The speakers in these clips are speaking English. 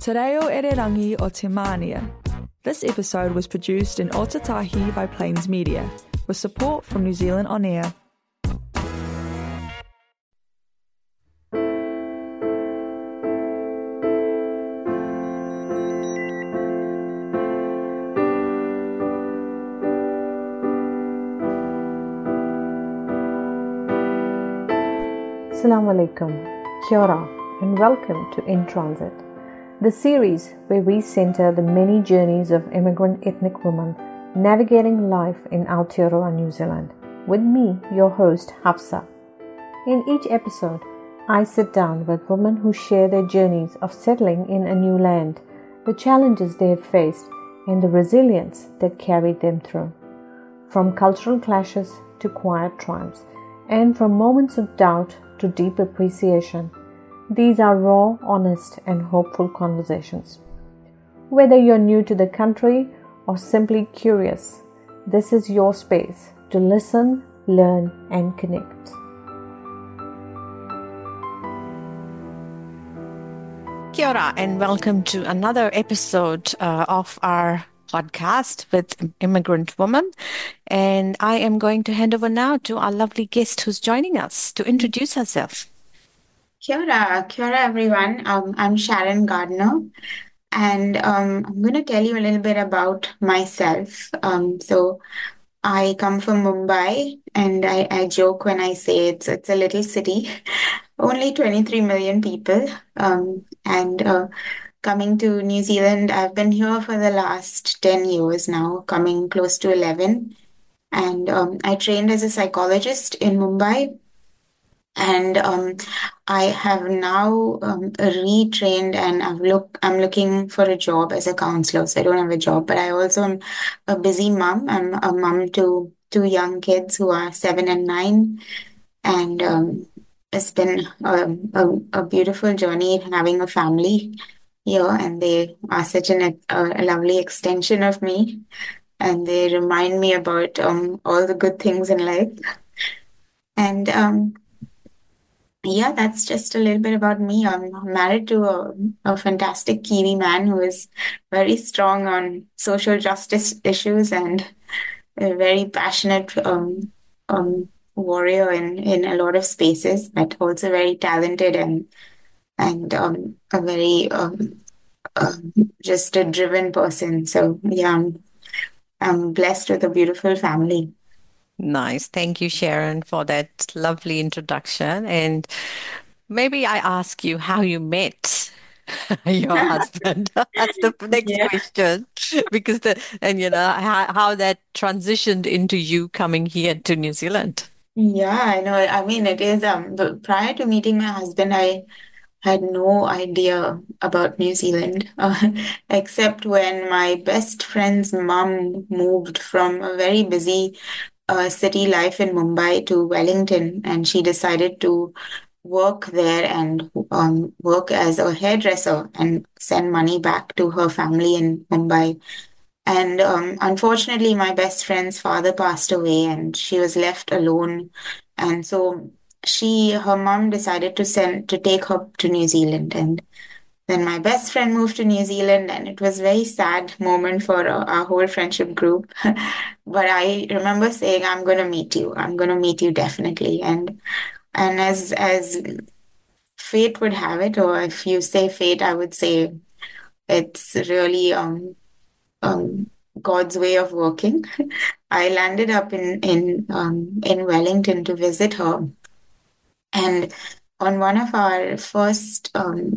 Te reo Ererangi o Te Mānia. This episode was produced in Otatahi by Plains Media, with support from New Zealand On Air. Assalamu alaikum, kia ora, and welcome to In Transit, the series where we center the many journeys of immigrant ethnic women navigating life in Aotearoa, New Zealand, with me, your host, Hafsa. In each episode, I sit down with women who share their journeys of settling in a new land, the challenges they have faced, and the resilience that carried them through. From cultural clashes to quiet triumphs, and from moments of doubt to deep appreciation, these are raw, honest, and hopeful conversations. Whether you're new to the country or simply curious, this is your space to listen, learn, and connect. Kia ora, and welcome to another episode of our podcast with Immigrant Woman. And I am going to hand over now to our lovely guest who's joining us to introduce herself. Kia ora everyone. I'm Sharon Gardner, and I'm going to tell you a little bit about myself. So I come from Mumbai, and I joke when I say it's a little city, only 23 million people, and coming to New Zealand. I've been here for the last 10 years now, coming close to 11. And I trained as a psychologist in Mumbai. And I have now retrained, and I'm looking for a job as a counselor. So I don't have a job, but I also am a busy mom. I'm a mom to two young kids who are 7 and 9. And it's been a beautiful journey having a family here, and they are such a lovely extension of me, and they remind me about all the good things in life. And yeah, that's just a little bit about me. I'm married to a fantastic Kiwi man who is very strong on social justice issues and a very passionate warrior in a lot of spaces, but also very talented and a very just a driven person. So yeah, I'm blessed with a beautiful family. Nice. Thank you, Sharon, for that lovely introduction. And maybe I ask you how you met your husband. That's the next question. Because how that transitioned into you coming here to New Zealand. Yeah, I know. I mean, it is but prior to meeting my husband, I had no idea about New Zealand, except when my best friend's mom moved from a very busy city life in Mumbai to Wellington, and she decided to work there and work as a hairdresser and send money back to her family in Mumbai. And unfortunately, my best friend's father passed away, and she was left alone. And so her mom decided to take her to New Zealand. And then my best friend moved to New Zealand, and it was a very sad moment for our whole friendship group. But I remember saying, "I'm going to meet you. I'm going to meet you definitely." And as fate would have it, or if you say fate, I would say it's really God's way of working. I landed up in Wellington to visit her, and on one of our first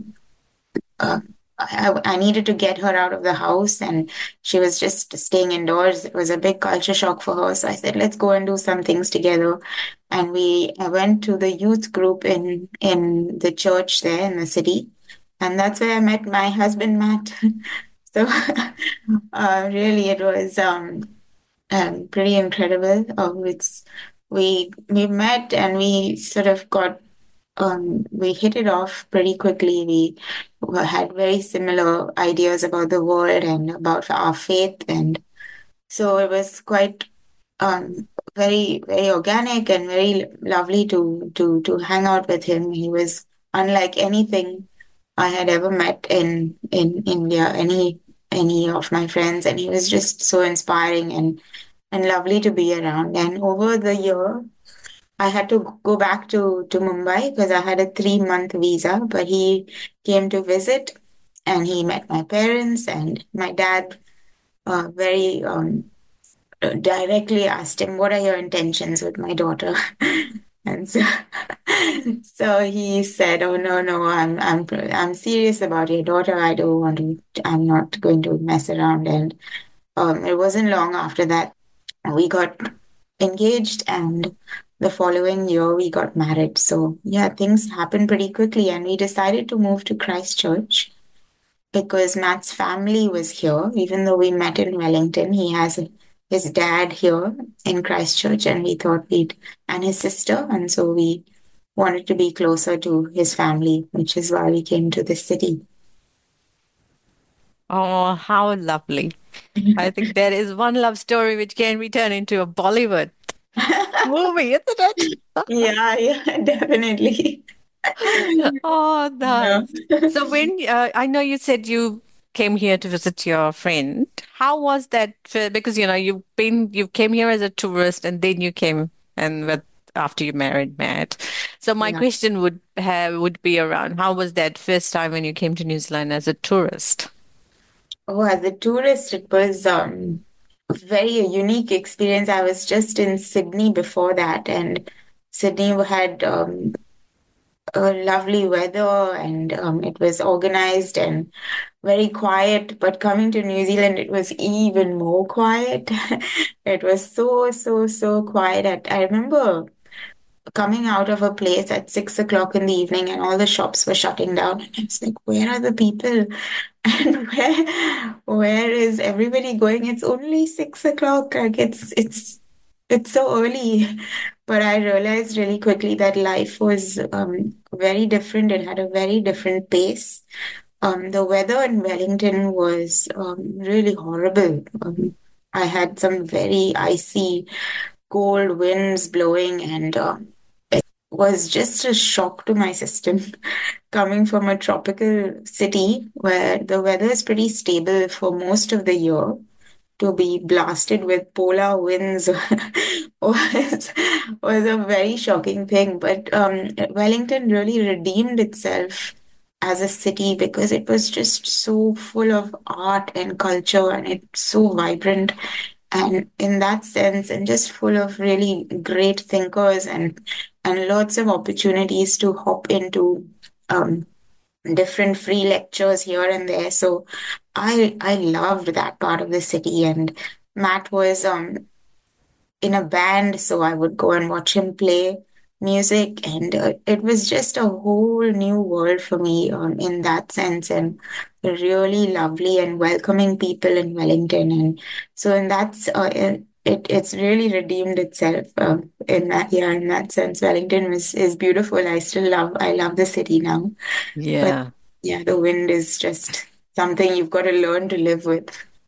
I needed to get her out of the house, and she was just staying indoors. It was a big culture shock for her. So I said, let's go and do some things together. And I went to the youth group in the church there in the city. And that's where I met my husband, Matt. So really, it was pretty incredible. We met, and we sort of we hit it off pretty quickly. We had very similar ideas about the world and about our faith, and so it was quite very, very organic and very lovely to hang out with him. He was unlike anything I had ever met in India, any of my friends, and he was just so inspiring and lovely to be around. And over the year, I had to go back to Mumbai because I had a 3 month visa, but he came to visit and he met my parents, and my dad very directly asked him, "What are your intentions with my daughter?" And so, so he said, "Oh no, no, I'm serious about your daughter. I don't want to. I'm not going to mess around." And it wasn't long after that we got engaged, and the following year we got married. So yeah, things happened pretty quickly, and we decided to move to Christchurch because Matt's family was here. Even though we met in Wellington, he has his dad here in Christchurch, and we thought we'd, and his sister, and so we wanted to be closer to his family, which is why we came to this city. Oh, how lovely. I think there is one love story which can be turned into a Bollywood movie, isn't it? Yeah, yeah, definitely. Oh, Yeah. nice. So when I know you said you came here to visit your friend, how was that? Because you came here as a tourist and then you came and with after you married Matt. So my Yeah. question would be around how was that first time when you came to New Zealand as a tourist? Oh, as a tourist, it was very a unique experience. I was just in Sydney before that, and Sydney had a lovely weather, and it was organized and very quiet. But coming to New Zealand, it was even more quiet. It was so, so, so quiet. I remember coming out of a place at 6 o'clock in the evening, and all the shops were shutting down. And I was like, where are the people? And where is everybody going? It's only 6 o'clock. Like it's so early. But I realized really quickly that life was very different. It had a very different pace. The weather in Wellington was really horrible. I had some very icy, cold winds blowing, and was just a shock to my system coming from a tropical city where the weather is pretty stable for most of the year. To be blasted with polar winds was was a very shocking thing. But Wellington really redeemed itself as a city because it was just so full of art and culture, and it's so vibrant. And in that sense, and just full of really great thinkers and lots of opportunities to hop into um, different free lectures here and there. So I loved that part of the city. And Matt was in a band, so I would go and watch him play music, and it was just a whole new world for me in that sense, and really lovely and welcoming people in Wellington. And so in it's really redeemed itself in that, yeah, in that sense. Wellington is beautiful. I love the city now. But Yeah. yeah, the wind is just something you've got to learn to live with.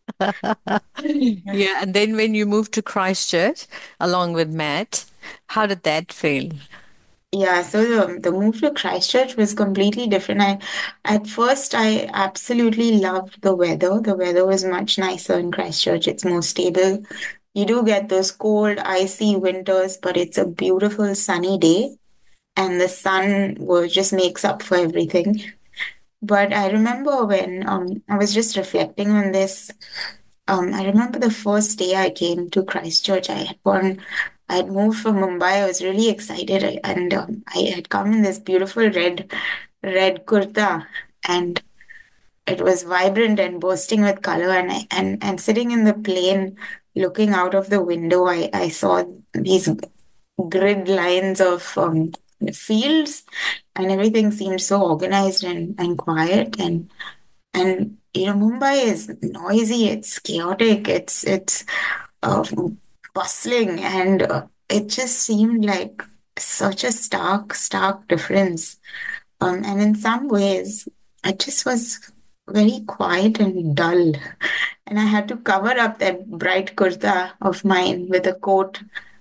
Yeah, and then when you moved to Christchurch along with Matt, how did that feel? Yeah, so the move to Christchurch was completely different. At first, I absolutely loved the weather. The weather was much nicer in Christchurch. It's more stable. You do get those cold, icy winters, but it's a beautiful sunny day, and the sun will just makes up for everything. But I remember when I was just reflecting on this. I remember the first day I came to Christchurch. I had moved from Mumbai. I was really excited, and I had come in this beautiful red kurta, and it was vibrant and bursting with color. And sitting in the plane, looking out of the window, I saw these grid lines of fields, and everything seemed so organized and quiet. And Mumbai is noisy, it's chaotic, it's uh, bustling, and it just seemed like such a stark difference. And in some ways, it just was very quiet and dull. And I had to cover up that bright kurta of mine with a coat,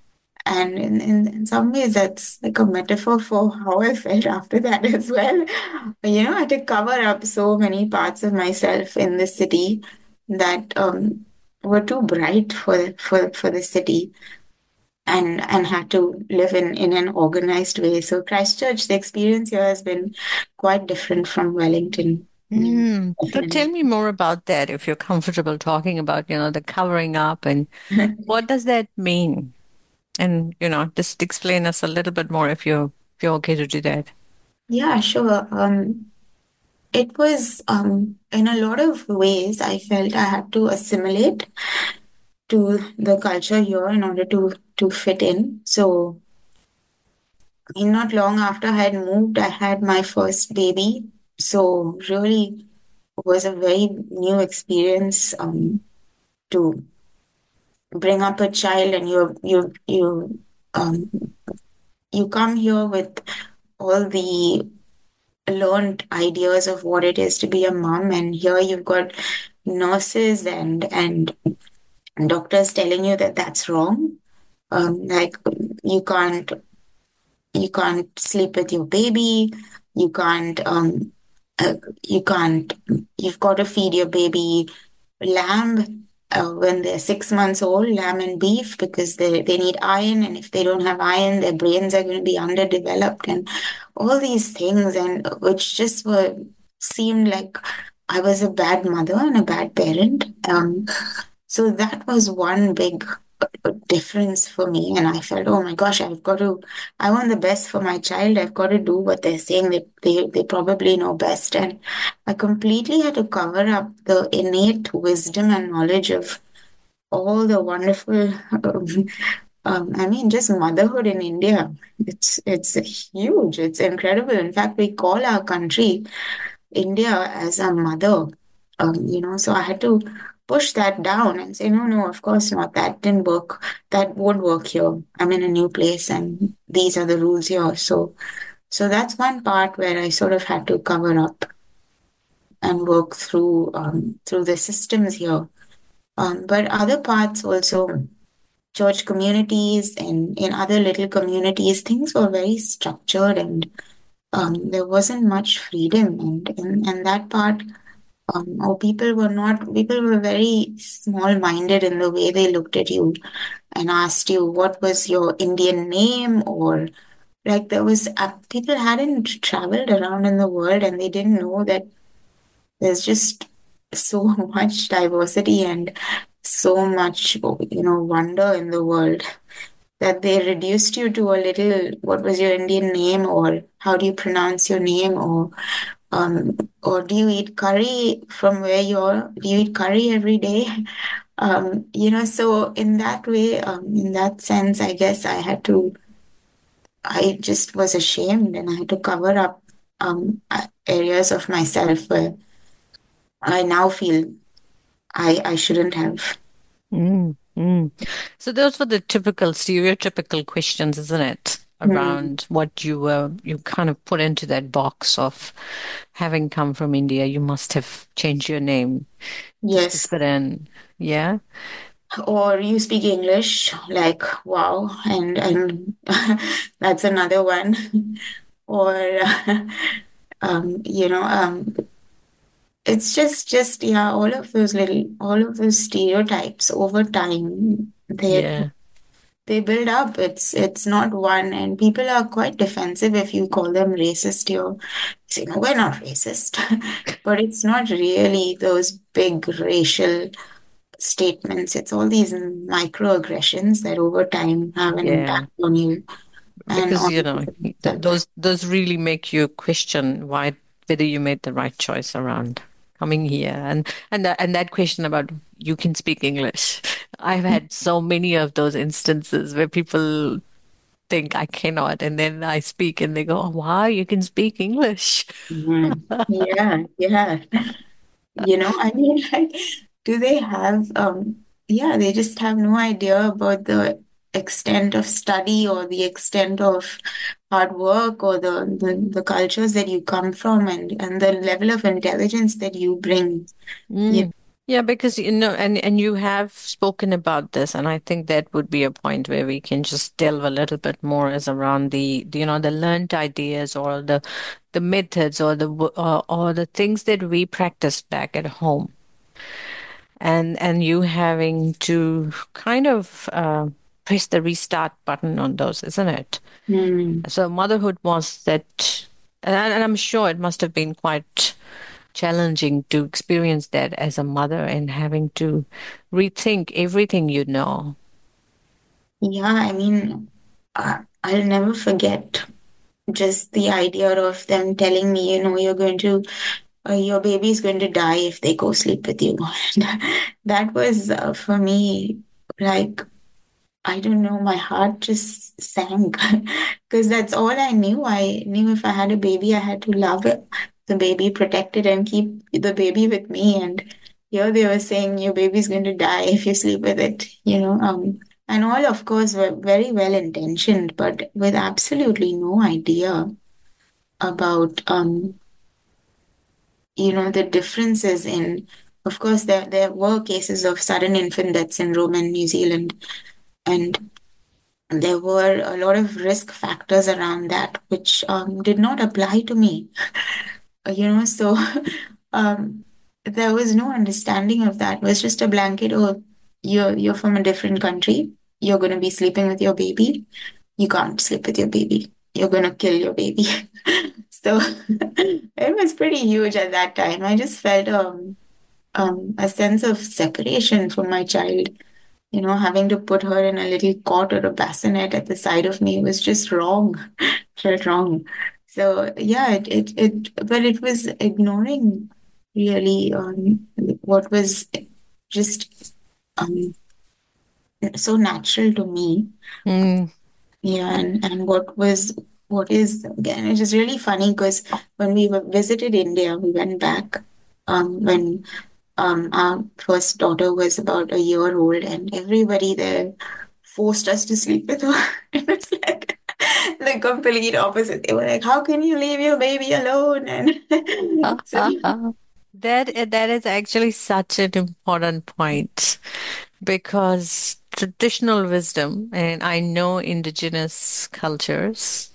And in some ways, that's like a metaphor for how I felt after that as well. I had to cover up so many parts of myself in the city that were too bright for the city, and had to live in an organized way. So Christchurch, the experience here has been quite different from Wellington. So tell Definitely. me more about that if you're comfortable talking about, the covering up and what does that mean? And, just explain us a little bit more if you're okay to do that. Yeah, sure. It was in a lot of ways I felt I had to assimilate to the culture here in order to fit in. So, not long after I had moved, I had my first baby. So, really was a very new experience to bring up a child, and um, you come here with all the learned ideas of what it is to be a mom, and here you've got nurses and doctors telling you that that's wrong. Like you can't you can't sleep with your baby. You can't uh, you can't you've got to feed your baby lamb when they're 6 months old, lamb and beef, because they need iron, and if they don't have iron, their brains are going to be underdeveloped, and all these things, and which just were seemed like I was a bad mother and a bad parent. So that was one big difference for me, and I felt, oh my gosh, I want the best for my child. I've got to do what they're saying. They probably know best, and I completely had to cover up the innate wisdom and knowledge of all the wonderful, just motherhood in India. It's huge. It's incredible. In fact, we call our country India as a mother. So I had to push that down and say, no, no, of course not. That didn't work. That won't work here. I'm in a new place, and these are the rules here. So that's one part where I sort of had to cover up and work through the systems here. But other parts also, church communities and in other little communities, things were very structured, and there wasn't much freedom. And that part, or people were very small-minded in the way they looked at you and asked you what was your Indian name, or like people hadn't traveled around in the world, and they didn't know that there's just so much diversity and so much, wonder in the world, that they reduced you to a little, what was your Indian name, or how do you pronounce your name, or do you eat curry from where you're, do you eat curry every day? So in that way, in that sense, I guess I just was ashamed, and I had to cover up areas of myself where I now feel I shouldn't have. Mm, mm. So those were the typical stereotypical questions, isn't it? Hmm. Around what you kind of put into that box of having come from India, you must have changed your name just to Yes. fit in. Yeah. Or you speak English, like wow, and that's another one. Or it's just yeah, all of those stereotypes over time, Yeah. they build up. It's not one, and people are quite defensive if you call them racist. You say, no, we're not racist, but it's not really those big racial statements. It's all these microaggressions that over time have an Yeah. impact on you and Because, on yourself. those really make you question whether you made the right choice around coming here. And that question about you can speak English. I've had so many of those instances where people think I cannot, and then I speak and they go, "Oh, wow, you can speak English." Mhm. Yeah, yeah. Like, do they have, yeah, they just have no idea about the extent of study or the extent of hard work or the cultures that you come from, and the level of intelligence that you bring. You Mm. Yeah, because and you have spoken about this, and I think that would be a point where we can just delve a little bit more as around the learned ideas or the methods or or the things that we practice back at home, and you having to kind of press the restart button on those, isn't it? Hmm. So motherhood was that, and I'm sure it must have been quite challenging to experience that as a mother and having to rethink everything you know. Yeah, I mean, I'll never forget just the idea of them telling me, your baby is going to die if they go sleep with you. That was for me like, I don't know, my heart just sank because that's all I knew. I knew if I had a baby, I had to love it, the baby, protect it, and keep the baby with me. And here they were saying your baby's going to die if you sleep with it. And all, of course, were very well intentioned, but with absolutely no idea about, the differences in. Of course, there were cases of sudden infant death syndrome in New Zealand, and there were a lot of risk factors around that, which did not apply to me. So um, there was no understanding of that. It was just a blanket, oh, you're from a different country. You're going to be sleeping with your baby. You can't sleep with your baby. You're going to kill your baby. So it was pretty huge at that time. I just felt a sense of separation from my child. Having to put her in a little cot or a bassinet at the side of me was just wrong, felt wrong. So yeah, but it was ignoring really what was just so natural to me. Mm, Yeah, and what is again, it is really funny because when we visited India, we went back when our first daughter was about a year old, and everybody there forced us to sleep with her. It was like the complete opposite. They were like, "How can you leave your baby alone?" And so, that is actually such an important point because traditional wisdom, and I know indigenous cultures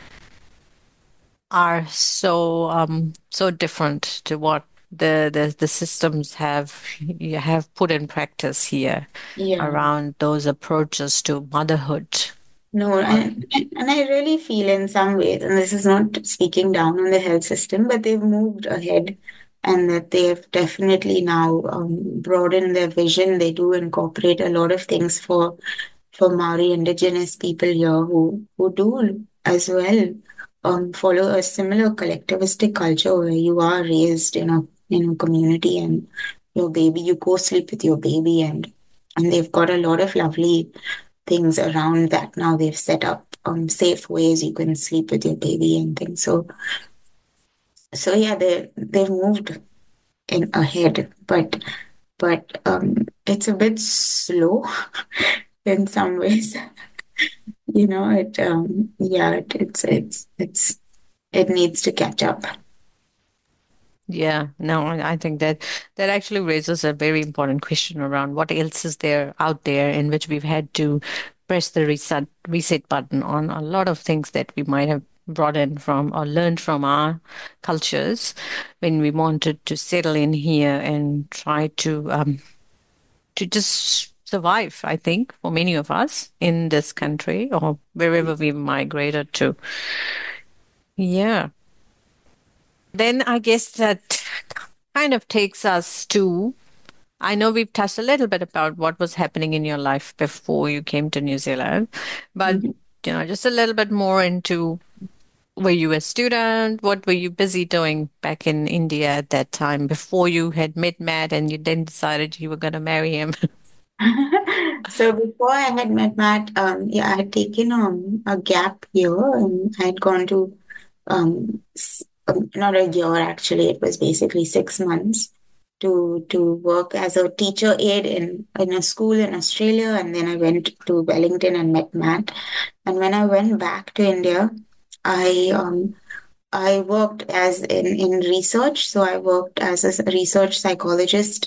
are so different to what the systems have you have put in practice here yeah. around those approaches to motherhood. No, and I really feel in some ways, and this is not speaking down on the health system, but they've moved ahead and that they have definitely now broadened their vision. They do incorporate a lot of things for Maori indigenous people here who do as well follow a similar collectivistic culture where you are raised in a community and you go sleep with your baby and they've got a lot of lovely things around that now. They've set up safe ways you can sleep with your baby and things. So yeah, they've moved in ahead, but it's a bit slow in some ways. It needs to catch up. Yeah, no, I think that actually raises a very important question around what else is there out there in which we've had to press the reset button on a lot of things that we might have brought in from or learned from our cultures when we wanted to settle in here and try to just survive, I think, for many of us in this country or wherever we've migrated to. Yeah. Then I guess that kind of takes us to, I know we've touched a little bit about what was happening in your life before you came to New Zealand, but Mhm. just a little bit more into were you a student? What were you busy doing back in India at that time before you had met Matt and you then decided you were going to marry him? So before I had met Matt, yeah, I had taken a gap year and I had gone to not a year actually, it was basically 6 months to work as a teacher aide in a school in Australia, and then I went to Wellington and met Matt. And when I went back to India, I I worked as in research. So I worked as a research psychologist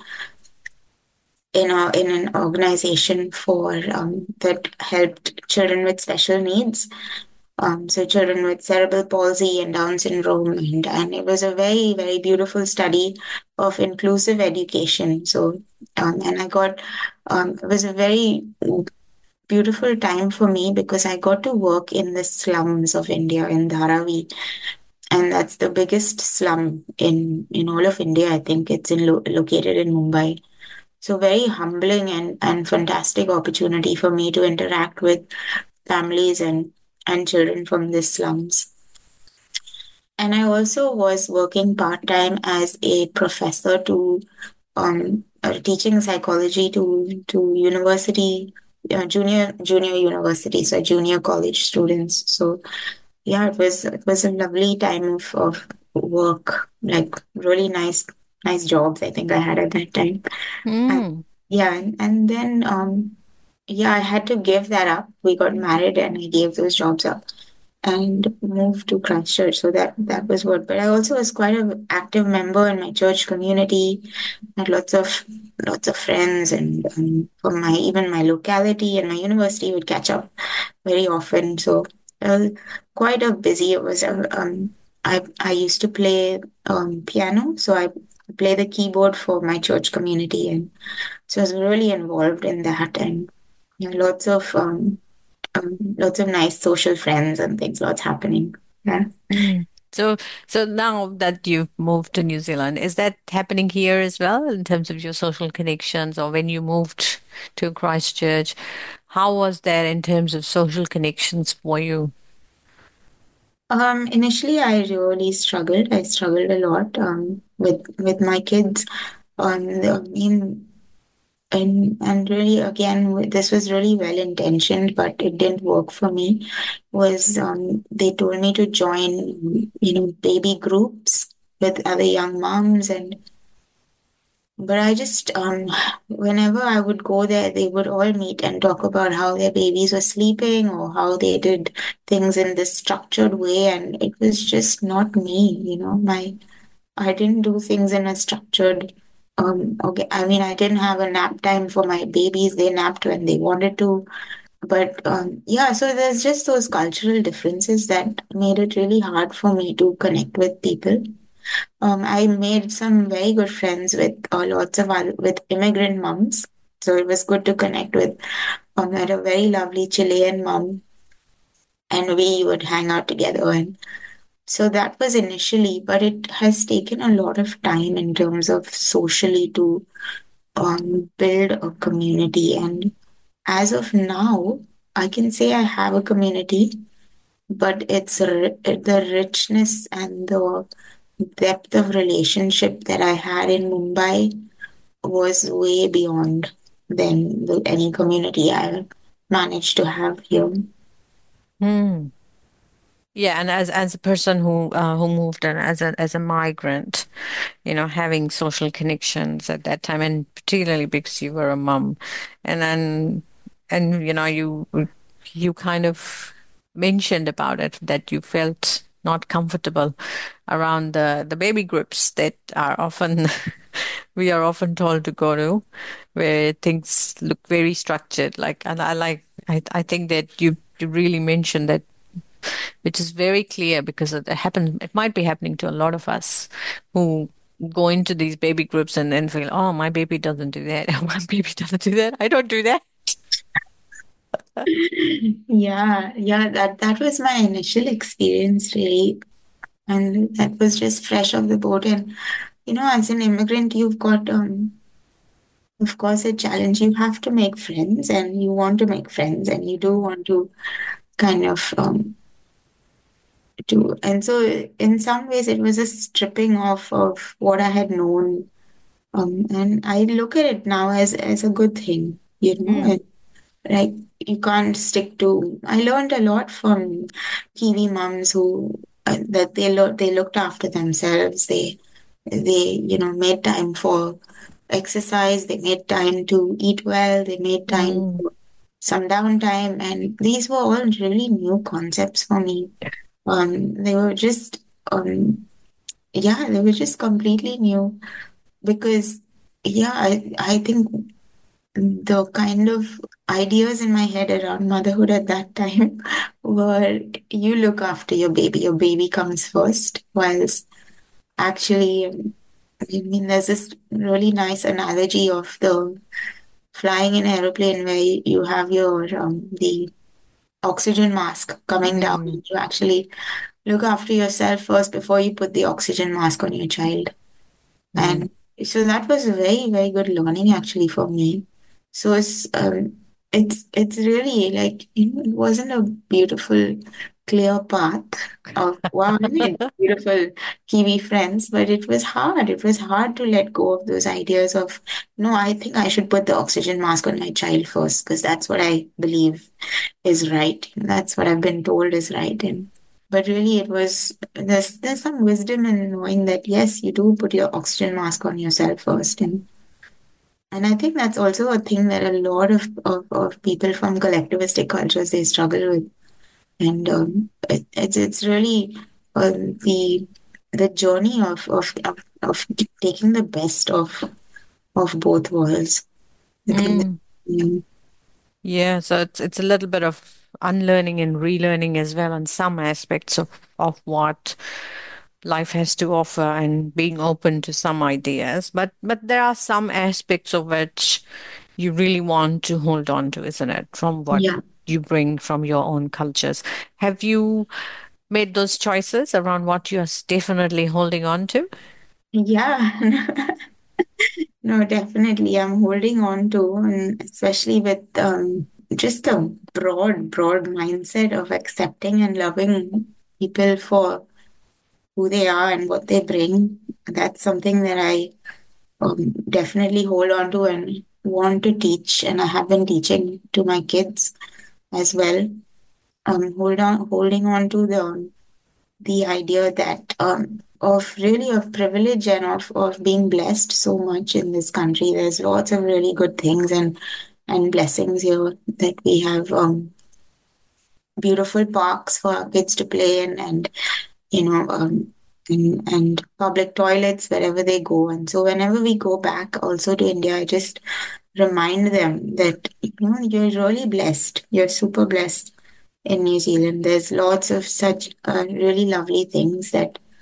in an organization for that helped children with special needs. So children with cerebral palsy and Down syndrome, and it was a very, very beautiful study of inclusive education. So and I got it was a very beautiful time for me because I got to work in the slums of India in Dharavi, and that's the biggest slum in all of India. I think it's located in Mumbai. So very humbling and fantastic opportunity for me to interact with families and children from the slums. And I also was working part-time as a professor to teaching psychology to university junior university, so junior college students. So yeah, it was a lovely time of work, like really nice jobs I think I had at that time. And Mm. yeah, and then yeah, I had to give that up. We got married and I gave those jobs up and moved to Christchurch. So that was what. But I also was quite an active member in my church community. Had lots of friends, and from my even my locality and my university would catch up very often. So quite a busy. It was. I used to play piano, so I play the keyboard for my church community, and so I was really involved in that, and lots of nice social friends and things, lots happening. Yeah. Mm. So, so now that you've moved to New Zealand, is that happening here as well in terms of your social connections, or when you moved to Christchurch, how was that in terms of social connections for you? Initially, I really struggled. I struggled a lot with my kids. I mean, and really, again, this was really well intentioned, but it didn't work for me. Was they told me to join, baby groups with other young moms, and but I just, whenever I would go there, they would all meet and talk about how their babies were sleeping or how they did things in this structured way. And it was just not me. I didn't do things in a structured, okay. I mean, I didn't have a nap time for my babies. They napped when they wanted to. But yeah, so there's just those cultural differences that made it really hard for me to connect with people. I made some very good friends with lots of with immigrant moms. So it was good to connect with. I had a very lovely Chilean mom, and we would hang out together. And so that was initially, but it has taken a lot of time in terms of socially to build a community. And as of now, I can say I have a community, but the richness and the depth of relationship that I had in Mumbai was way beyond than any community I managed to have here. Hmm. Yeah, and as a person who moved and as a migrant, having social connections at that time, and particularly because you were a mum, and then and you kind of mentioned about it that you felt not comfortable around the baby groups that are often we are often told to go to, where things look very structured. Like, and I think that you really mentioned that, which is very clear because it might be happening to a lot of us who go into these baby groups and then feel, oh, my baby doesn't do that. My baby doesn't do that. I don't do that. Yeah, that was my initial experience really, and that was just fresh off the boat. And as an immigrant, you've got of course a challenge. You have to make friends, and you want to make friends, and you do want to kind of do. And so, in some ways, it was a stripping off of what I had known. And I look at it now as a good thing, Mm, and like you can't stick to. I learned a lot from Kiwi moms who that they looked after themselves. They made time for exercise. They made time to eat well. They made time mm, for some downtime, and these were all really new concepts for me. They were just, yeah, they were just completely new because, yeah, I think the kind of ideas in my head around motherhood at that time were you look after your baby comes first, whilst actually, I mean, there's this really nice analogy of the flying in an aeroplane where you have your the oxygen mask coming down. Mm, You actually look after yourself first before you put the oxygen mask on your child. mm, And so that was a very, very good learning actually for me. So it's really like, it wasn't a beautiful, clear path of wow, I made beautiful Kiwi friends, but it was hard. It was hard to let go of those ideas of, no, I think I should put the oxygen mask on my child first because that's what I believe is right. That's what I've been told is right. And but really it was there's some wisdom in knowing that yes, you do put your oxygen mask on yourself first. And I think that's also a thing that a lot of people from collectivistic cultures they struggle with. And it's really the journey of taking the best of both worlds. I think that, mm. mm, Yeah, so it's a little bit of unlearning and relearning as well on some aspects of what life has to offer and being open to some ideas. But there are some aspects of which you really want to hold on to, isn't it? From what yeah, you bring from your own cultures. Have you made those choices around what you're definitely holding on to? yeah. No, definitely. I'm holding on to, and especially with just a broad mindset of accepting and loving people for who they are and what they bring. That's something that I definitely hold on to and want to teach, and I have been teaching to my kids as well. Holding on to the idea that of really of privilege and of being blessed so much in this country. There's lots of really good things and blessings here that we have beautiful parks for our kids to play in and you know and public toilets wherever they go. And so whenever we go back also to India, I just remind them that you're really blessed. You're super blessed in New Zealand. There's lots of such really lovely things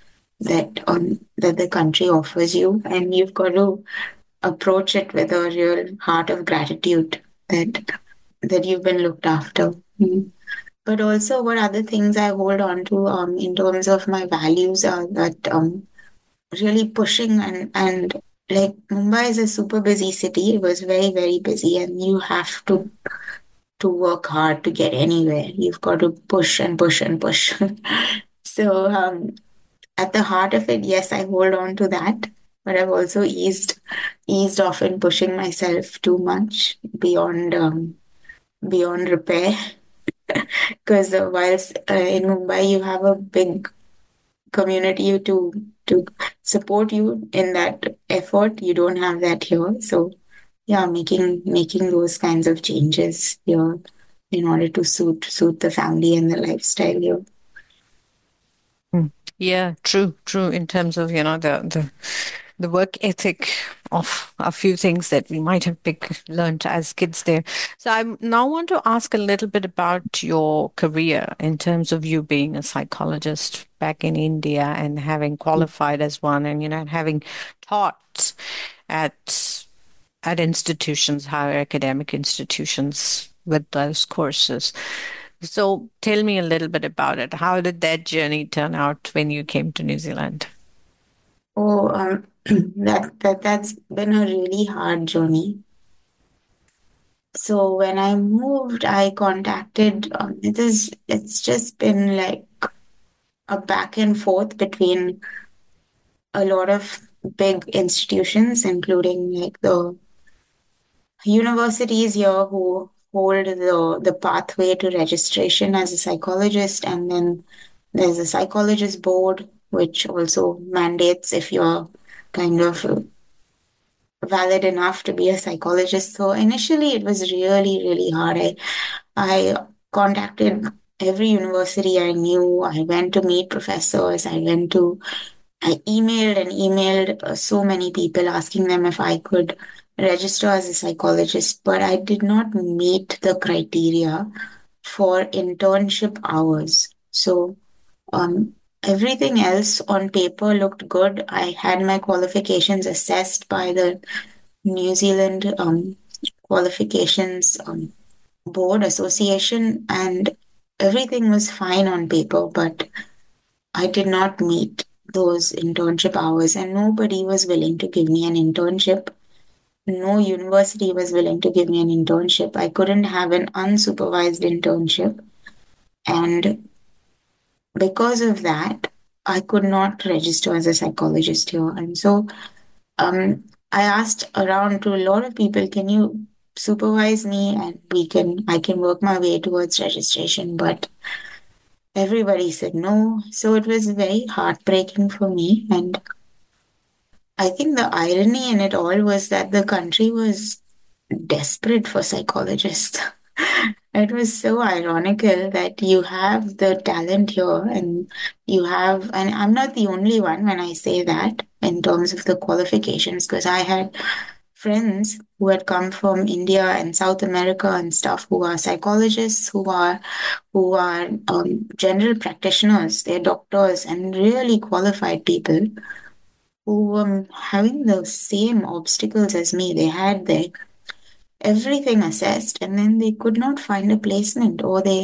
that the country offers you, and you've got to approach it with a real heart of gratitude that you've been looked after. Mm. But also, what other things I hold on to in terms of my values are that really pushing and like Mumbai is a super busy city. It was very, very busy, and you have to work hard to get anywhere. You've got to push and push and push. So at the heart of it, yes, I hold on to that, but I've also eased off in pushing myself too much beyond repair. Because whilst in Mumbai you have a big community to support you in that effort, you don't have that here. So yeah, making those kinds of changes here in order to suit the family and the lifestyle here. Mm. Yeah, true. In terms of, the work ethic of a few things that we might have learned as kids there. So I now want to ask a little bit about your career in terms of you being a psychologist back in India and having qualified as one and, having taught at institutions, higher academic institutions with those courses. So tell me a little bit about it. How did that journey turn out when you came to New Zealand? Oh, that's been a really hard journey. So when I moved, I contacted. It's just been like a back and forth between a lot of big institutions, including like the universities here who hold the pathway to registration as a psychologist, and then there's a psychologist board which also mandates if you're kind of valid enough to be a psychologist. So initially it was really, really hard. I contacted every university I knew. I went to meet professors. I emailed and emailed so many people asking them if I could register as a psychologist, but I did not meet the criteria for internship hours. So, um, everything else on paper looked good. I had my qualifications assessed by the New Zealand qualifications board association, and everything was fine on paper, but I did not meet those internship hours, and nobody was willing to give me an internship. No university was willing to give me an internship. I couldn't have an unsupervised internship. And because of that, I could not register as a psychologist here. And so um, I asked around to a lot of people, can you supervise me and I can work my way towards registration? But everybody said no. So it was very heartbreaking for me. And I think the irony in it all was that the country was desperate for psychologists. It was so ironical that you have the talent here and I'm not the only one when I say that in terms of the qualifications, because I had friends who had come from India and South America and stuff who are psychologists, who are general practitioners, they're doctors and really qualified people who were having the same obstacles as me. They had their everything assessed and then they could not find a placement,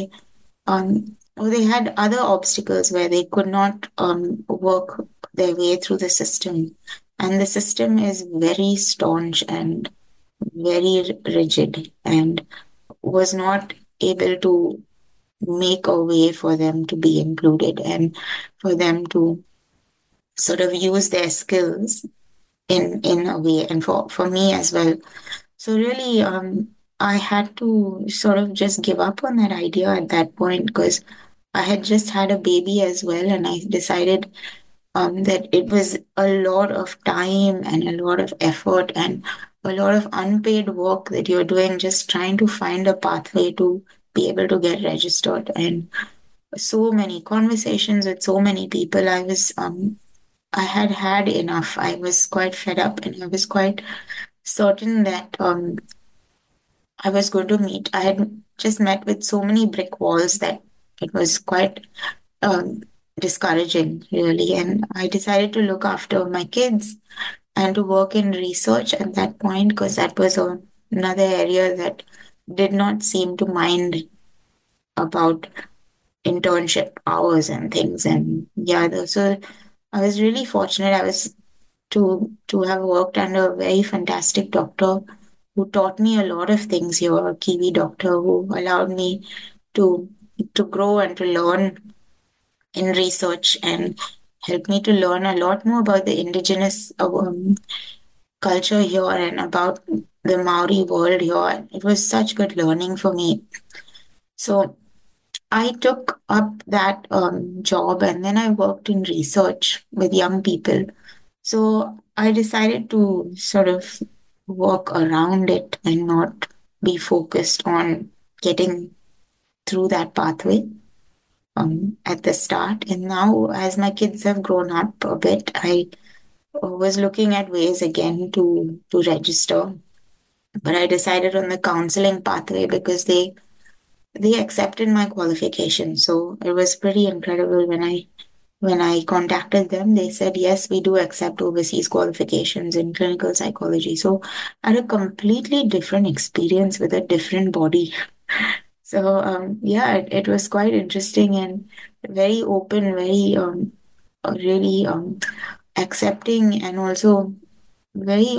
or they had other obstacles where they could not work their way through the system. And the system is very staunch and very rigid and was not able to make a way for them to be included and for them to sort of use their skills in a way, and for me as well. So really, I had to sort of just give up on that idea at that point because I had just had a baby as well, and I decided that it was a lot of time and a lot of effort and a lot of unpaid work that you're doing just trying to find a pathway to be able to get registered. And so many conversations with so many people, I had had enough. I was quite fed up, and I was quite certain that I was going to meet. I had just met with so many brick walls that it was quite um, discouraging, really. And I decided to look after my kids and to work in research at that point because that was another area that did not seem to mind about internship hours and things. And yeah, so I was really fortunate. I was to have worked under a very fantastic doctor who taught me a lot of things here, a Kiwi doctor who allowed me to to grow and to learn in research and helped me to learn a lot more about the indigenous culture here and about the Maori world here. It was such good learning for me. So I took up that job and then I worked in research with young people. So I decided to sort of work around it and not be focused on getting through that pathway at the start. And now, as my kids have grown up a bit, I was looking at ways again to register. But I decided on the counseling pathway because they accepted my qualification. So it was pretty incredible when I contacted them, they said, yes, we do accept overseas qualifications in clinical psychology. So I had a completely different experience with a different body. So yeah, it was quite interesting and very open, very really accepting, and also very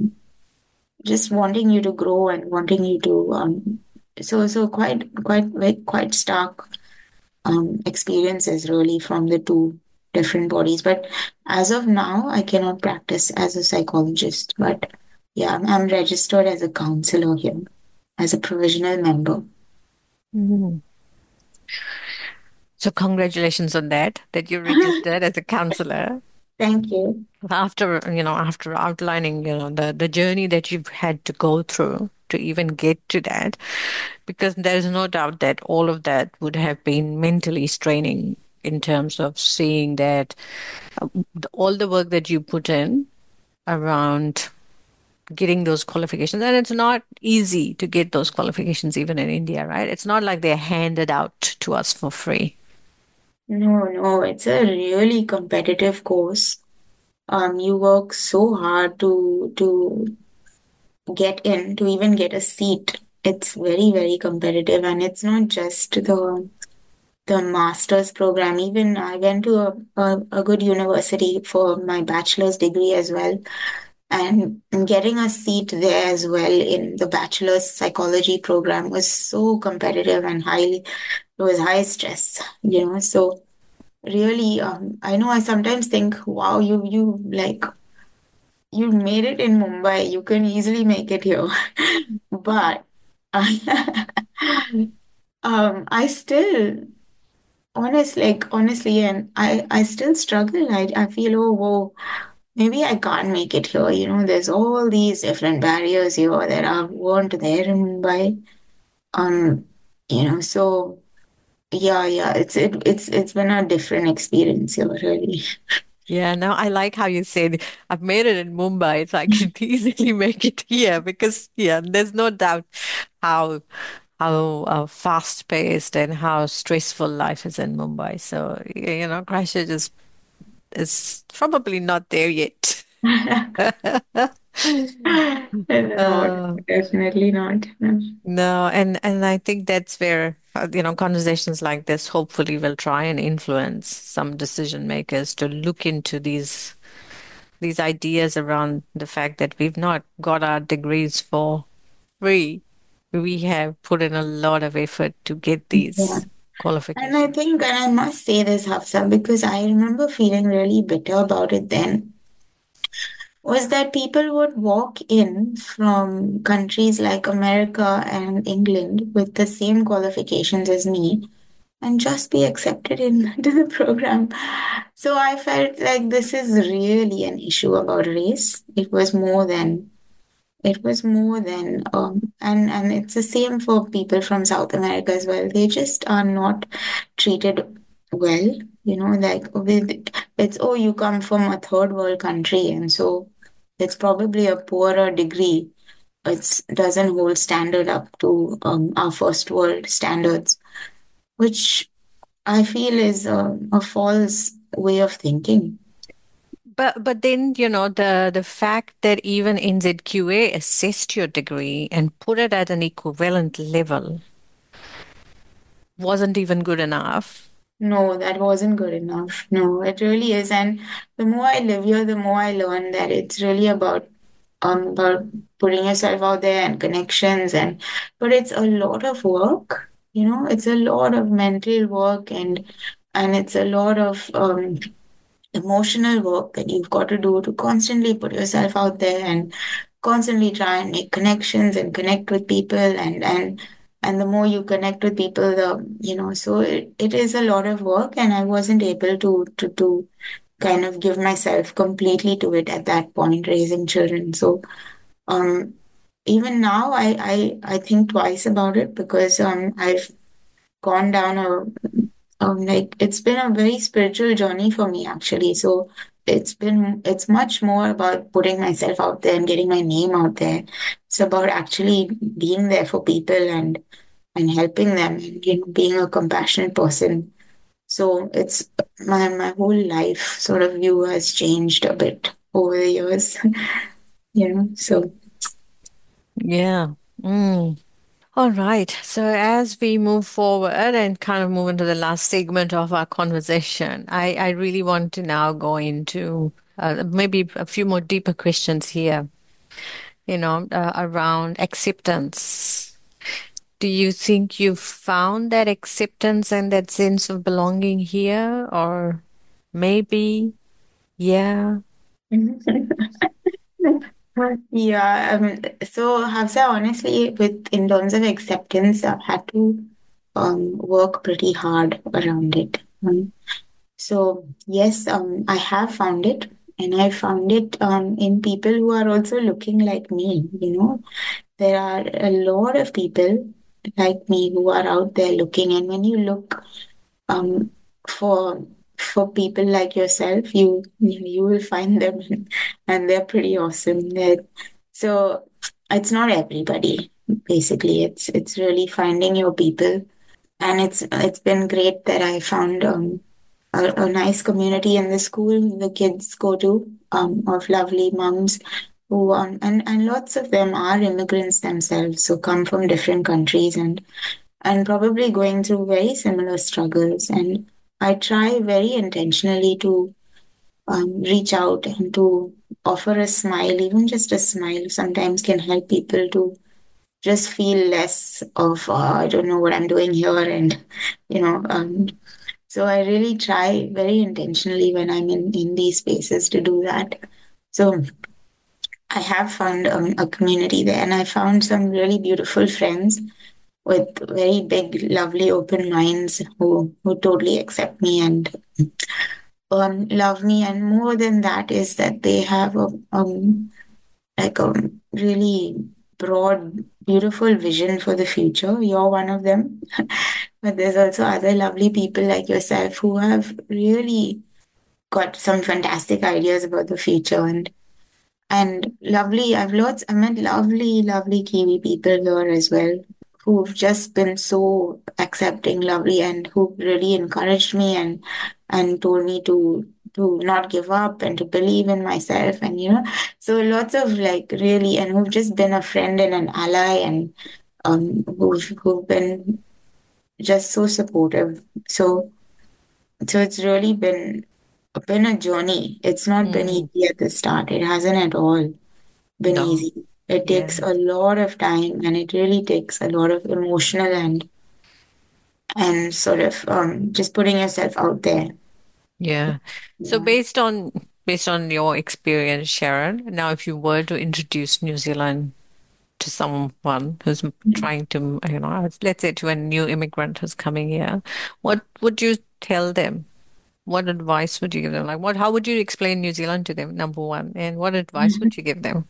just wanting you to grow and wanting you to so quite stark experiences really from the two different bodies. But as of now, I cannot practice as a psychologist. But yeah, I'm registered as a counselor here, as a provisional member. Mhm. So congratulations on that you registered as a counselor. Thank you. After outlining, the journey that you've had to go through to even get to that, because there's no doubt that all of that would have been mentally straining in terms of seeing that all the work that you put in around getting those qualifications. And it's not easy to get those qualifications even in India, right? It's not like they're handed out to us for free. No, no, it's a really competitive course. You work so hard to get in, to even get a seat. It's very, very competitive, and it's not just the master's program. Even I went to a good university for my bachelor's degree as well. And getting a seat there as well in the bachelor's psychology program was so competitive and it was high stress, So really, I know I sometimes think, wow, you made it in Mumbai. You can easily make it here. But I still honestly, and I still struggle. I feel, oh, whoa, maybe I can't make it here. There's all these different barriers here that weren't there in Mumbai. Um, so yeah, it's been a different experience here, really. Yeah, no, I like how you said I've made it in Mumbai, so I can easily make it here because yeah, there's no doubt how fast paced and how stressful life is in Mumbai. So Christchurch is probably not there yet. No, Uh, definitely not. No. no, and I think that's where conversations like this hopefully will try and influence some decision makers to look into these ideas around the fact that we've not got our degrees for free. We have put in a lot of effort to get Yeah. these And I qualifications. think, and I must say this, Hafsa, because I remember feeling really bitter about it then, was that people would walk in from countries like America and England with the same qualifications as me and just be accepted into the program. So I felt like this is really an issue about race. And it's the same for people from South America as well. They just are not treated well. It's, oh, you come from a third world country, and so it's probably a poorer degree. It doesn't hold standard up to our first world standards, which I feel is a false way of thinking. But then, the fact that even NZQA assessed your degree and put it at an equivalent level wasn't even good enough. No, that wasn't good enough. No, it really is. And the more I live here, the more I learn that it's really about putting yourself out there and connections but it's a lot of work, it's a lot of mental work and it's a lot of emotional work that you've got to do to constantly put yourself out there and constantly try and make connections and connect with people and the more you connect with people so it is a lot of work and I wasn't able to kind of give myself completely to it at that point raising children. So um even now I think twice about it because I've gone down like it's been a very spiritual journey for me actually. So it's much more about putting myself out there and getting my name out there. It's about actually being there for people and helping them and being a compassionate person. So it's my whole life sort of view has changed a bit over the years. So Yeah. Mm. All right. So as we move forward and kind of move into the last segment of our conversation, I really want to now go into maybe a few more deeper questions here, around acceptance. Do you think you've found that acceptance and that sense of belonging here? Or maybe, yeah. yeah, so Hafsa, honestly, with in terms of acceptance, I've had to work pretty hard around it. So yes, I have found it, and I found it in people who are also looking like me. There are a lot of people like me who are out there looking, and when you look um, for people like yourself, you will find them, and they're pretty awesome. So it's not everybody. Basically, it's really finding your people, and it's been great that I found a nice community in the school the kids go to, of lovely moms who and lots of them are immigrants themselves, so come from different countries and probably going through very similar struggles. And I try very intentionally to reach out and to offer a smile. Even just a smile sometimes can help people to just feel less of, I don't know what I'm doing here. And, you know, so I really try very intentionally when I'm in these spaces to do that. So I have found a community there, and I found some really beautiful friends with very big, lovely, open minds who totally accept me and love me. And more than that is that they have a really broad, beautiful vision for the future. You're one of them, but there's also other lovely people like yourself who have really got some fantastic ideas about the future and lovely. I met lovely Kiwi people here as well who've just been so accepting, lovely, and who really encouraged me and told me to not give up and to believe in myself. And so lots of like really, and who've just been a friend and an ally, and who've been just so supportive. So it's really been a journey. It's not been Mm, easy at the start. It hasn't at all been no. easy. It Yeah. takes a lot of time, and it really takes a lot of emotional and sort of just putting yourself out there. Yeah. So Yeah. based on your experience, Sharon, now if you were to introduce New Zealand to someone who's trying to, let's say to a new immigrant who's coming here, what would you tell them? What advice would you give them? Like how would you explain New Zealand to them, number one? And what advice would you give them?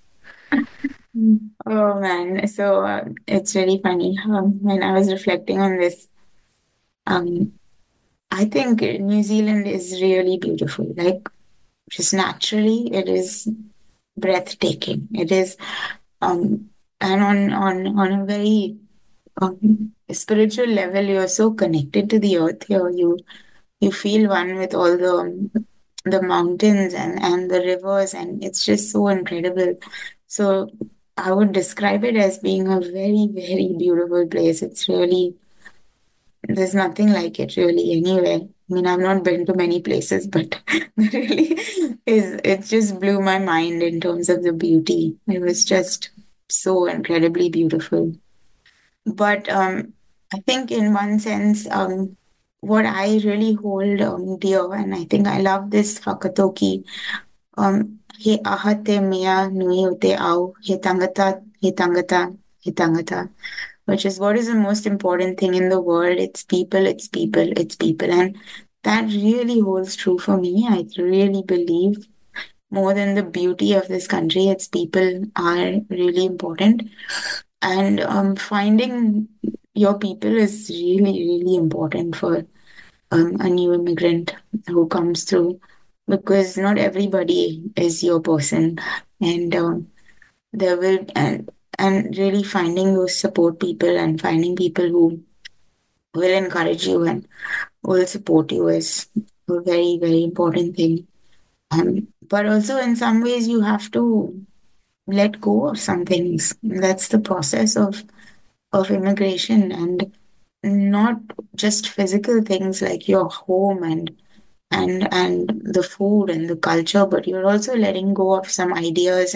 Oh man, so it's really funny. When I was reflecting on this, um, I think New Zealand is really beautiful. Like just naturally, it is breathtaking. It is, and on a very spiritual level, you're so connected to the earth here. You feel one with all the mountains and the rivers, and it's just so incredible. So I would describe it as being a very, very beautiful place. It's really, there's nothing like it really anywhere. I mean, I've not been to many places, but really it just blew my mind in terms of the beauty. It was just so incredibly beautiful. But I think in one sense, what I really hold dear, and I think I love this Hakatoki, he ahate mea nui o te au, he tangata, he tangata, which is what is the most important thing in the world. It's people, it's people, it's people. And that really holds true for me. I really believe more than the beauty of this country, its people are really important. And finding your people is really, really important for a new immigrant who comes through because not everybody is your person. And there will, and really finding those support people and finding people who will encourage you and will support you is a very, very important thing. But also, in some ways, you have to let go of some things. That's the process of immigration, and not just physical things like your home and the food and the culture, but you're also letting go of some ideas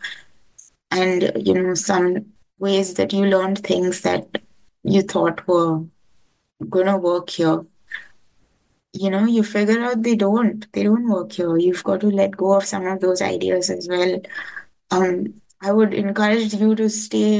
and some ways that you learned things that you thought were gonna work here. You figure out they don't work here. You've got to let go of some of those ideas as well. I would encourage you to stay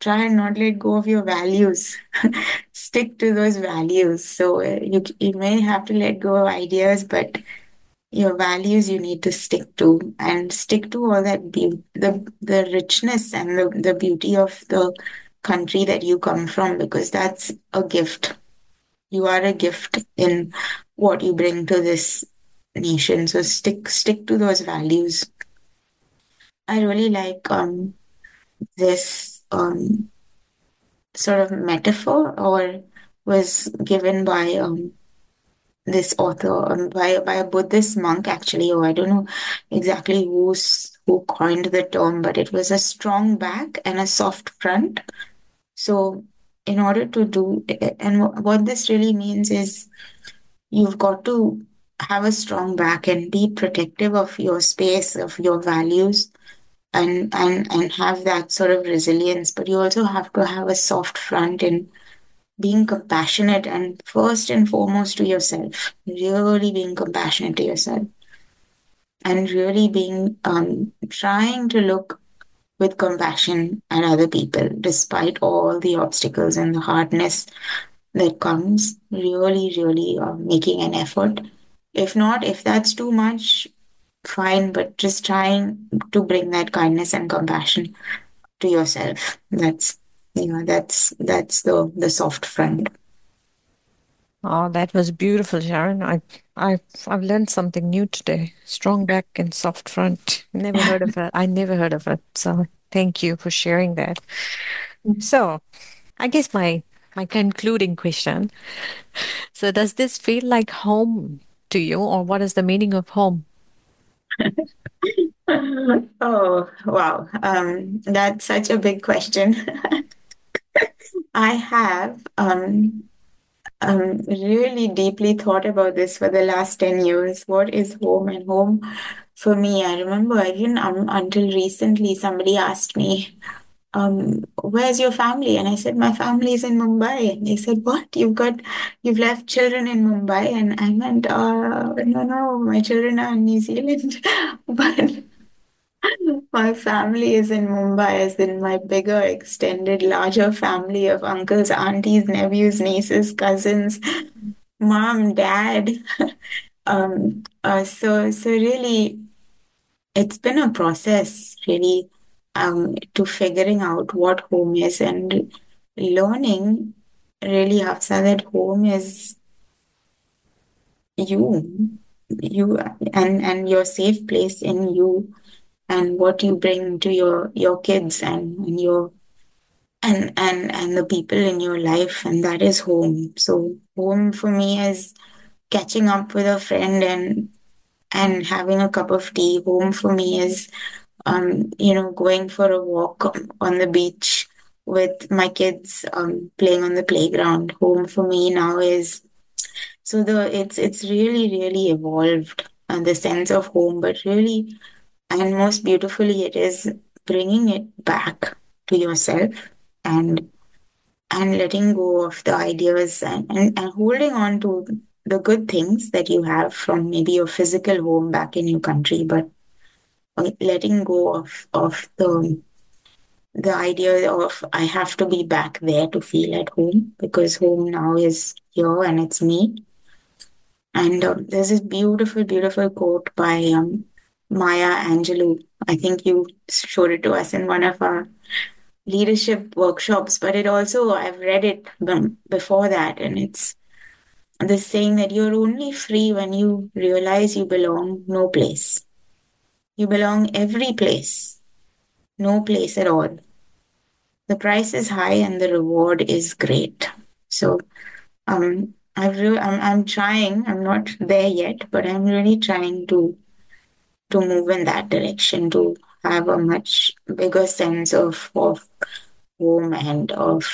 try and not let go of your values. Stick to those values. So you may have to let go of ideas, but your values you need to stick to, and stick to all that the richness and the beauty of the country that you come from, because that's a gift. You are a gift in what you bring to this nation. So stick to those values. I really like this sort of metaphor, or was given by this author, by a Buddhist monk actually, or I don't know exactly who coined the term, but it was a strong back and a soft front. So in order to do, and what this really means is you've got to have a strong back and be protective of your space, of your values, and have that sort of resilience. But you also have to have a soft front in being compassionate, and first and foremost to yourself, really being compassionate to yourself, and really being trying to look with compassion at other people despite all the obstacles and the hardness that comes. Really, really making an effort. If not, if that's too much, fine, but just trying to bring that kindness and compassion to yourself. That's the soft front. Oh, that was beautiful, Sharon. I've learned something new today. Strong back and soft front. Never heard of it. I never heard of it. So thank you for sharing that. So I guess my concluding question. So does this feel like home to you, or what is the meaning of home? Oh, wow. That's such a big question. I have really deeply thought about this for the last 10 years. What is home? And home for me, I remember even until recently, somebody asked me, where's your family? And I said, my family is in Mumbai. And they said, what? You've left children in Mumbai? And I meant, no, my children are in New Zealand. But my family is in Mumbai, as in my bigger, extended, larger family of uncles, aunties, nephews, nieces, cousins, mom, dad. So really, it's been a process, really, to figuring out what home is, and learning, really, Hafsa, that home is you, you, and your safe place in you, and what you bring to your kids, and your and the people in your life, and that is home. So home for me is catching up with a friend and having a cup of tea. Home for me is going for a walk on the beach with my kids, playing on the playground. Home for me now is, so it's really, really evolved, the sense of home, but really, and most beautifully, it is bringing it back to yourself, and letting go of the ideas, and holding on to the good things that you have from maybe your physical home back in your country, but letting go of the idea of I have to be back there to feel at home, because home now is here and it's me. And there's this beautiful, beautiful quote by Maya Angelou. I think you showed it to us in one of our leadership workshops, but it also, I've read it before that, and it's the saying that you're only free when you realize you belong no place. You belong every place, no place at all. The price is high and the reward is great. So I'm trying. I'm not there yet, but I'm really trying to move in that direction, to have a much bigger sense of home and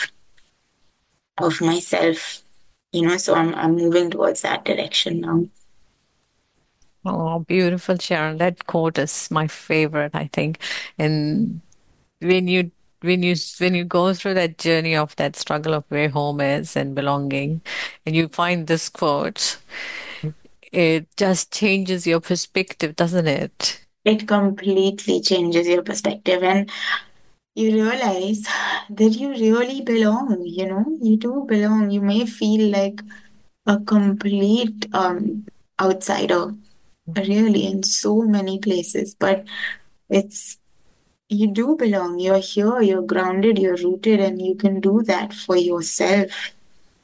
of myself. So I'm moving towards that direction now. Oh, beautiful, Sharon. That quote is my favorite, I think. And when you when you go through that journey of that struggle of where home is and belonging, and you find this quote, it just changes your perspective, doesn't it? It completely changes your perspective. And you realize that you really belong, you do belong. You may feel like a complete outsider, really, in so many places, but it's you do belong. You're here, you're grounded, you're rooted, and you can do that for yourself.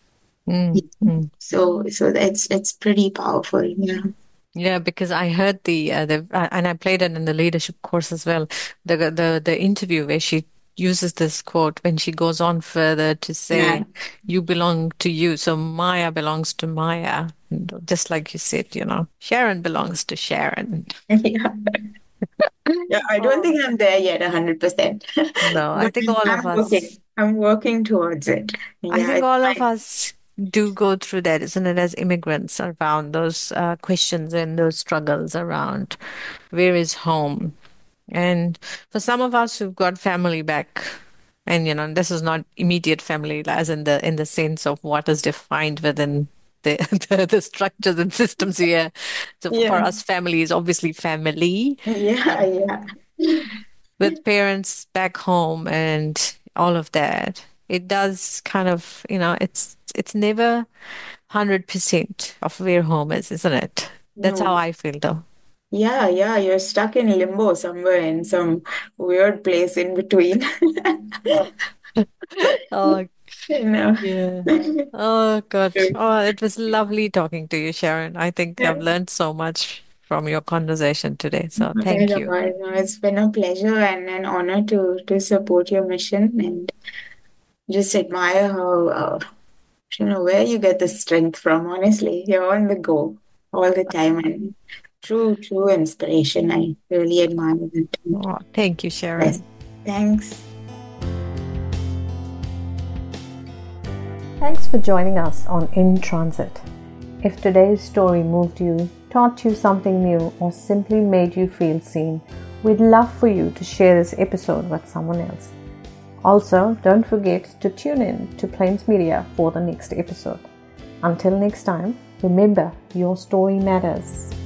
So it's pretty powerful, yeah. Yeah, because I heard and I played it in the leadership course as well. The interview where she uses this quote when she goes on further to Yeah. say, "You belong to you." So Maya belongs to Maya, and just like you said, Sharon belongs to Sharon. Yeah. Yeah, I don't Oh, think I'm there yet, 100%. no, I But think all of I'm working. us. I'm working towards it. I Yeah, think it's all of fine. us do go through that, isn't it, as immigrants around those questions and those struggles around where is home. And for some of us who've got family back, and this is not immediate family, as in the sense of what is defined within the the structures and systems here. So for Yeah. us, family is obviously family, Yeah, yeah. with parents back home and all of that. It does kind of, it's never 100% of where home is, isn't it? That's how No. I feel though. Yeah, yeah, you're stuck in limbo somewhere in some weird place in between. Oh, You know. yeah. Oh, God. Oh, it was lovely talking to you, Sharon. I think Yeah. I've learned so much from your conversation today. So Right thank on. you. No, it's been a pleasure and an honor to support your mission and just admire how where you get the strength from. Honestly, you're on the go all the time and true inspiration. I really admire that. Oh, thank you, Yes. Sharon. Thanks. Thanks for joining us on In Transit. If today's story moved you, taught you something new, or simply made you feel seen, we'd love for you to share this episode with someone else. Also, don't forget to tune in to Plains Media for the next episode. Until next time, remember your story matters.